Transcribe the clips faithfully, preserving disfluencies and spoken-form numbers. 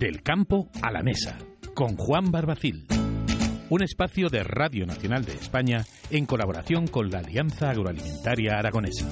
Del campo a la mesa, con Juan Barbacil. Un espacio de Radio Nacional de España en colaboración con la Alianza Agroalimentaria Aragonesa.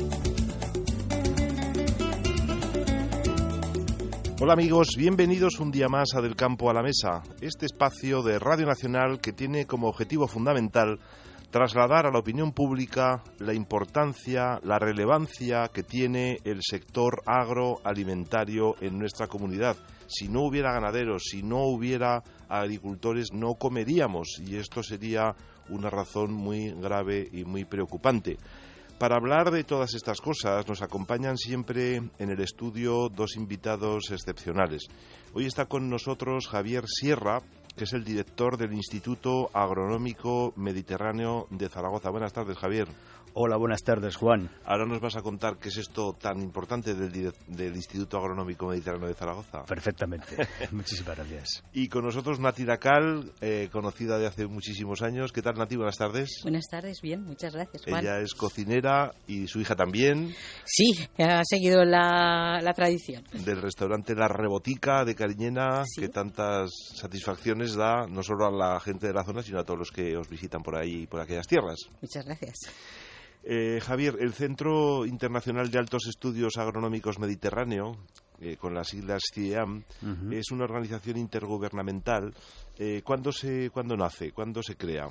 Hola amigos, bienvenidos un día más a Del campo a la mesa, este espacio de Radio Nacional que tiene como objetivo fundamental trasladar a la opinión pública la importancia, la relevancia que tiene el sector agroalimentario en nuestra comunidad. Si no hubiera ganaderos, si no hubiera agricultores, no comeríamos, y esto sería una razón muy grave y muy preocupante. Para hablar de todas estas cosas nos acompañan siempre en el estudio dos invitados excepcionales. Hoy está con nosotros Javier Sierra, que es el director del Instituto Agronómico Mediterráneo de Zaragoza. Buenas tardes, Javier. Hola, buenas tardes, Juan. Ahora nos vas a contar qué es esto tan importante del, del Instituto Agronómico Mediterráneo de Zaragoza. Perfectamente. Muchísimas gracias. Y con nosotros Nati Dacal, eh, conocida de hace muchísimos años. ¿Qué tal, Nati? Buenas tardes. Buenas tardes, bien, muchas gracias, Juan. Ella es cocinera y su hija también. Sí, ha seguido la, la tradición. Del restaurante La Rebotica de Cariñena, sí, que tantas satisfacciones da no solo a la gente de la zona, sino a todos los que os visitan por ahí, por aquellas tierras. Muchas gracias. Eh, Javier, el Centro Internacional de Altos Estudios Agronómicos Mediterráneo, eh, con las siglas C I E A M, uh-huh. es una organización intergubernamental. Eh, ¿cuándo se, cuándo nace? ¿Cuándo se crea?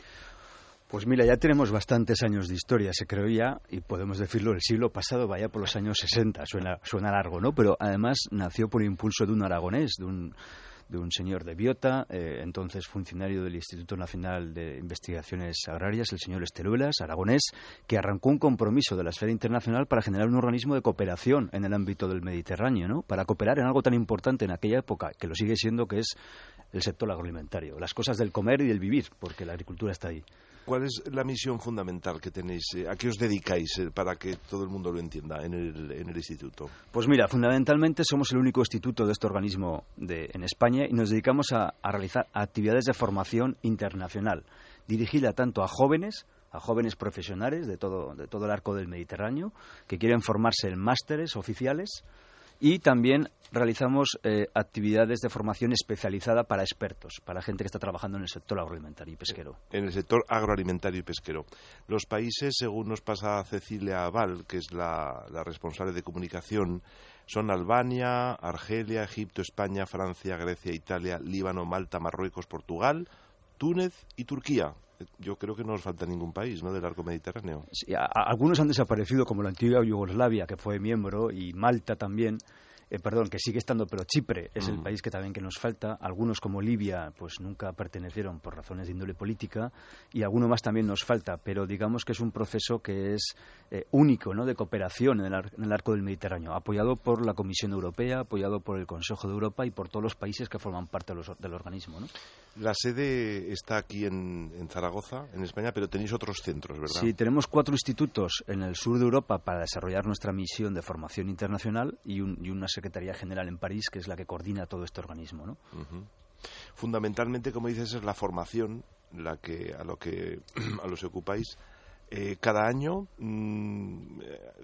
Pues mira, ya tenemos bastantes años de historia, se creó ya, y podemos decirlo, el siglo pasado, vaya por los años sesenta, suena, suena largo, ¿no? Pero además nació por impulso de un aragonés, de un... de un señor de Biota, eh, entonces funcionario del Instituto Nacional de Investigaciones Agrarias, el señor Esteruelas, aragonés, que arrancó un compromiso de la esfera internacional para generar un organismo de cooperación en el ámbito del Mediterráneo, ¿no? Para cooperar en algo tan importante en aquella época, que lo sigue siendo, que es el sector agroalimentario, las cosas del comer y del vivir, porque la agricultura está ahí. ¿Cuál es la misión fundamental que tenéis? ¿A qué os dedicáis para que todo el mundo lo entienda en el, en el instituto? Pues mira, fundamentalmente somos el único instituto de este organismo de, en España y nos dedicamos a, a realizar actividades de formación internacional, dirigida tanto a jóvenes, a jóvenes profesionales de todo, de todo el arco del Mediterráneo, que quieren formarse en másteres oficiales, y también realizamos eh, actividades de formación especializada para expertos, para gente que está trabajando en el sector agroalimentario y pesquero. En el sector agroalimentario y pesquero. Los países, según nos pasa Cecilia Val, que es la, la responsable de comunicación, son Albania, Argelia, Egipto, España, Francia, Grecia, Italia, Líbano, Malta, Marruecos, Portugal, Túnez y Turquía. Yo creo que no nos falta ningún país, ¿no?, del arco mediterráneo. Sí, a, a, algunos han desaparecido, como la antigua Yugoslavia, que fue miembro, y Malta también. Eh, perdón, que sigue estando, pero Chipre es mm. el país que también que nos falta. Algunos, como Libia, pues nunca pertenecieron por razones de índole política, y alguno más también nos falta, pero digamos que es un proceso que es eh, único, ¿no?, de cooperación en el, ar- en el arco del Mediterráneo, apoyado por la Comisión Europea, apoyado por el Consejo de Europa y por todos los países que forman parte de los, del organismo, ¿no? La sede está aquí en, en Zaragoza, en España, pero tenéis otros centros, ¿verdad? Sí, tenemos cuatro institutos en el sur de Europa para desarrollar nuestra misión de formación internacional y, un, y una Secretaría General en París, que es la que coordina todo este organismo, ¿no? Uh-huh. Fundamentalmente, como dices, es la formación la que a lo que a los que ocupáis. Eh, cada año, mmm,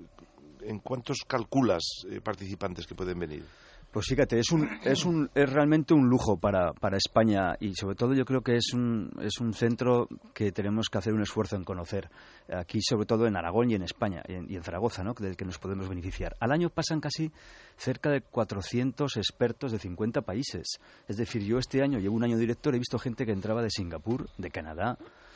¿en cuántos calculas eh, participantes que pueden venir? Pues fíjate, es un es un es realmente un lujo para para España, y sobre todo yo creo que es un es un centro que tenemos que hacer un esfuerzo en conocer aquí, sobre todo en Aragón y en España y en, y en Zaragoza, ¿no?, del que nos podemos beneficiar. Al año pasan casi cerca de cuatrocientos expertos de cincuenta países. Es decir, yo este año llevo un año director, he visto gente que entraba de Singapur, de Canadá,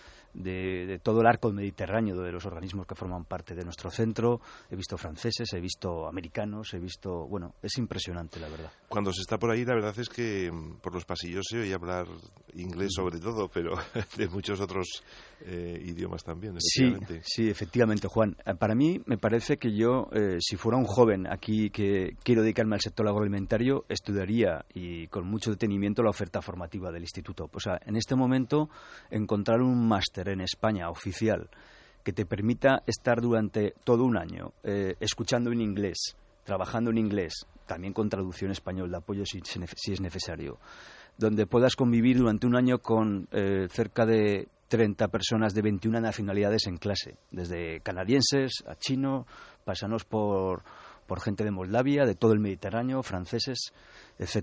De, de todo el arco mediterráneo, de los organismos que forman parte de nuestro centro. He visto franceses, he visto americanos, he visto... Bueno, es impresionante, la verdad. Cuando se está por ahí, la verdad es que por los pasillos se oye hablar inglés sobre todo, pero de muchos otros eh, idiomas también, efectivamente. Sí, sí, efectivamente, Juan. Para mí, me parece que yo, eh, si fuera un joven aquí que quiero dedicarme al sector agroalimentario, estudiaría y con mucho detenimiento la oferta formativa del instituto. O sea, en este momento, encontrar un máster en España oficial que te permita estar durante todo un año eh, escuchando en inglés, trabajando en inglés, también con traducción español de apoyo si, si es necesario, donde puedas convivir durante un año con eh, cerca de treinta personas de veintiuna nacionalidades en clase, desde canadienses a chino, pasanos por, por gente de Moldavia, de todo el Mediterráneo, franceses, etcétera.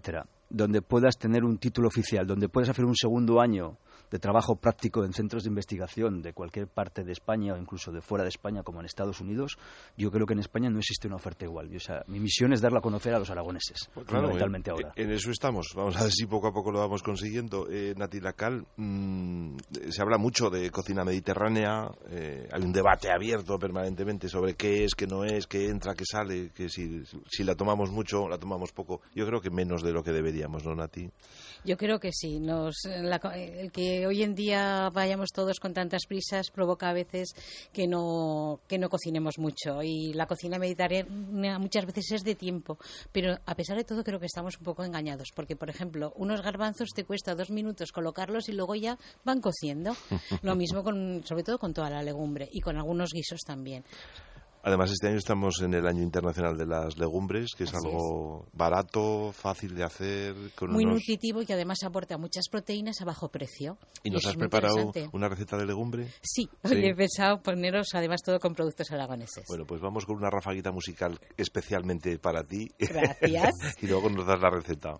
donde puedas tener un título oficial, donde puedas hacer un segundo año de trabajo práctico en centros de investigación de cualquier parte de España o incluso de fuera de España, como en Estados Unidos, yo creo que en España no existe una oferta igual. O sea, mi misión es darla a conocer a los aragoneses, pues claro, fundamentalmente en, ahora. En eso estamos. Vamos a ver si poco a poco lo vamos consiguiendo. Eh, Nati Lacal, mmm, se habla mucho de cocina mediterránea, eh, hay un debate abierto permanentemente sobre qué es, qué no es, qué entra, qué sale, que si, si la tomamos mucho, la tomamos poco. Yo creo que menos de lo que deberíamos, ¿no, Nati? Yo creo que sí. Nos, la, el que hoy en día vayamos todos con tantas prisas provoca a veces que no, que no cocinemos mucho. Y la cocina mediterránea muchas veces es de tiempo. Pero a pesar de todo creo que estamos un poco engañados. Porque, por ejemplo, unos garbanzos te cuesta dos minutos colocarlos y luego ya van cociendo. Lo mismo, con, sobre todo con toda la legumbre y con algunos guisos también. Además, este año estamos en el Año Internacional de las Legumbres, que es Así algo es. barato, fácil de hacer. Con Muy unos... nutritivo y que además aporta muchas proteínas a bajo precio. ¿Y nos has preparado una receta de legumbre? Sí, sí. Hoy he pensado poneros además todo con productos aragoneses. Bueno, pues vamos con una rafaguita musical especialmente para ti. Gracias. Y luego nos das la receta.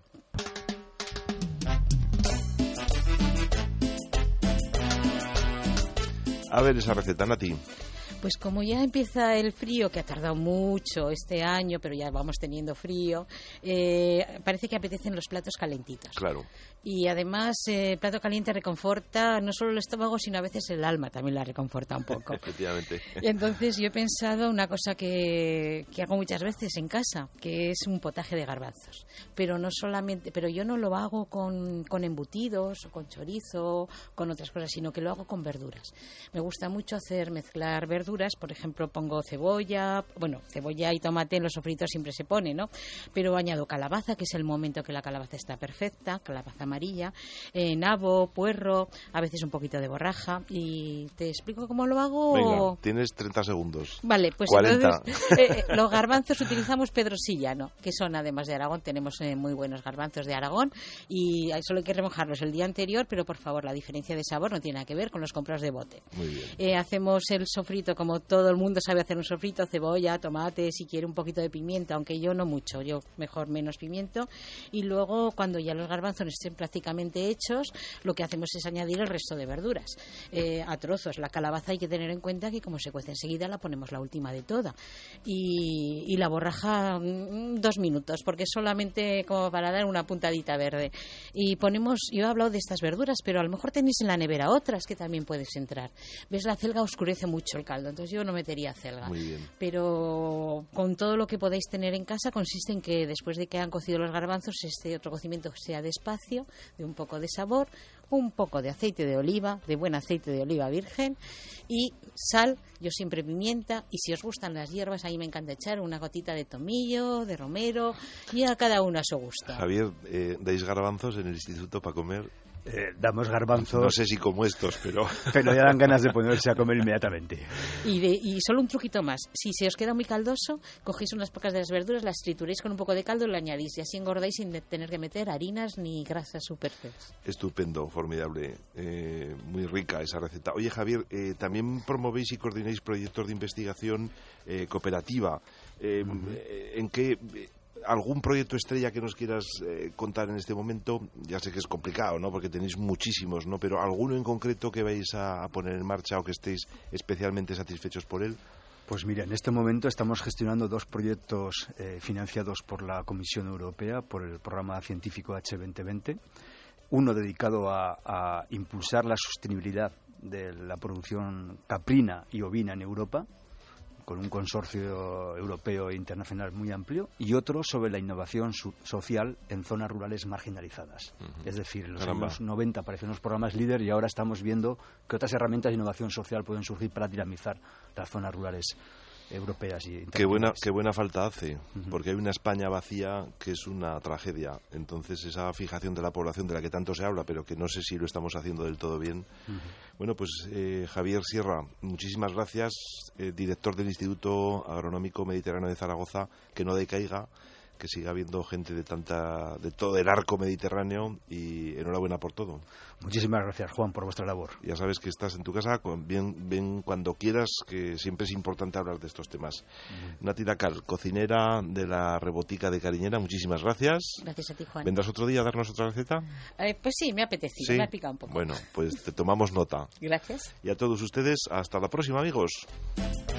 A ver esa receta, Nati. Pues como ya empieza el frío, que ha tardado mucho este año, pero ya vamos teniendo frío, eh, parece que apetecen los platos calentitos. Claro. Y además eh, el plato caliente reconforta no solo el estómago, sino a veces el alma también la reconforta un poco. Efectivamente. Y entonces yo he pensado una cosa que, que hago muchas veces en casa, que es un potaje de garbanzos. Pero no solamente, pero yo no lo hago con, con embutidos o con chorizo, con otras cosas, sino que lo hago con verduras. Me gusta mucho hacer mezclar verduras. Por ejemplo, pongo cebolla, bueno, cebolla y tomate en los sofritos siempre se pone, ¿no? Pero añado calabaza, que es el momento que la calabaza está perfecta, calabaza amarilla, eh, nabo, puerro, a veces un poquito de borraja. ¿Y te explico cómo lo hago? Venga, tienes treinta segundos. Vale, pues cuarenta. Entonces, eh, los garbanzos utilizamos pedrosillano, que son además de Aragón, tenemos eh, muy buenos garbanzos de Aragón y solo hay que remojarlos el día anterior, pero por favor, la diferencia de sabor no tiene nada que ver con los comprados de bote. Muy bien. Eh, hacemos el sofrito como todo el mundo sabe hacer un sofrito, cebolla, tomate, si quiere un poquito de pimiento, aunque yo no mucho, yo mejor menos pimiento. Y luego, cuando ya los garbanzos estén prácticamente hechos, lo que hacemos es añadir el resto de verduras eh, a trozos. La calabaza hay que tener en cuenta que como se cuece enseguida, la ponemos la última de toda. Y, y la borraja mmm, dos minutos, porque es solamente como para dar una puntadita verde. Y ponemos, yo he hablado de estas verduras, pero a lo mejor tenéis en la nevera otras que también puedes entrar. ¿Ves? La celga oscurece mucho el caldo, entonces yo no metería celga. Muy bien. Pero con todo lo que podáis tener en casa consiste en que después de que han cocido los garbanzos, este otro cocimiento sea despacio, de un poco de sabor, un poco de aceite de oliva, de buen aceite de oliva virgen y sal, yo siempre pimienta, y si os gustan las hierbas, ahí me encanta echar una gotita de tomillo, de romero, y a cada uno a su gusto. Javier, eh, ¿dais garbanzos en el instituto para comer? Eh, damos garbanzos. No sé si como estos, pero... pero ya dan ganas de ponerse a comer inmediatamente. Y, de, y solo un truquito más. Si se os queda muy caldoso, cogéis unas pocas de las verduras, las trituréis con un poco de caldo y lo añadís. Y así engordáis sin tener que meter harinas ni grasas superfluas. Estupendo, formidable. Eh, muy rica esa receta. Oye, Javier, eh, también promovéis y coordináis proyectos de investigación eh, cooperativa. Eh, uh-huh. ¿En qué...? ¿Algún proyecto estrella que nos quieras eh, contar en este momento? Ya sé que es complicado, ¿no? Porque tenéis muchísimos, ¿no? Pero ¿alguno en concreto que vais a, a poner en marcha o que estéis especialmente satisfechos por él? Pues mira, en este momento estamos gestionando dos proyectos eh, financiados por la Comisión Europea, por el programa científico H veinte veinte. Uno dedicado a, a impulsar la sostenibilidad de la producción caprina y ovina en Europa, con un consorcio europeo e internacional muy amplio, y otro sobre la innovación su- social en zonas rurales marginalizadas. Uh-huh. Es decir, en los Caramba. años noventa aparecieron los programas líder y ahora estamos viendo que otras herramientas de innovación social pueden surgir para dinamizar las zonas rurales europeas y qué buena qué buena falta hace, uh-huh. porque hay una España vacía que es una tragedia. Entonces esa fijación de la población de la que tanto se habla, pero que no sé si lo estamos haciendo del todo bien. Uh-huh. Bueno, pues eh, Javier Sierra, muchísimas gracias, eh, director del Instituto Agronómico Mediterráneo de Zaragoza, que no decaiga, que siga habiendo gente de tanta de todo el arco mediterráneo, y enhorabuena por todo. Muchísimas gracias, Juan, por vuestra labor. Ya sabes que estás en tu casa, ven, ven cuando quieras, que siempre es importante hablar de estos temas. Uh-huh. Nati Dacal, cocinera de la Rebotica de Cariñena, muchísimas gracias. Gracias a ti, Juan. ¿Vendrás otro día a darnos otra receta? Eh, pues sí, me ha apetecido, ¿Sí? me ha picado un poco. Bueno, pues te tomamos nota. Gracias. Y a todos ustedes, hasta la próxima, amigos.